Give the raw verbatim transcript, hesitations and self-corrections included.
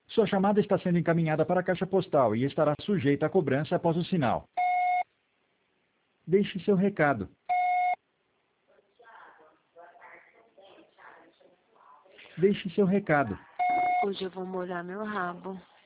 Sua chamada está sendo encaminhada para a caixa postal e estará sujeita a cobrança após o sinal. Deixe seu recado. Deixe seu recado. Hoje eu vou molhar meu rabo.